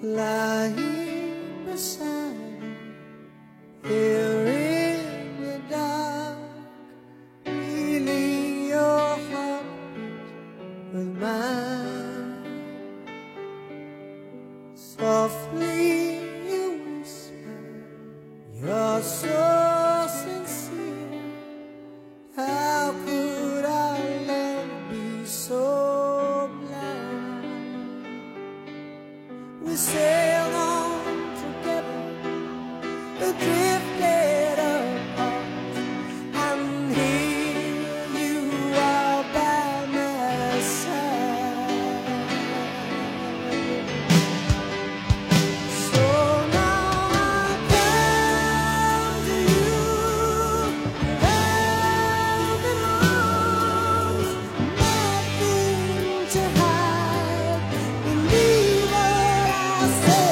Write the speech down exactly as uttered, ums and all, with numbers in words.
lying beside you here in the dark, feeling your heartbeat with mine. Softly you whisper, you're so sincere. How could our love be so blind? We sailed on together, drifted apart, and here you are by my side. So now I come to you with open arms, nothing to hide. Believe what I say.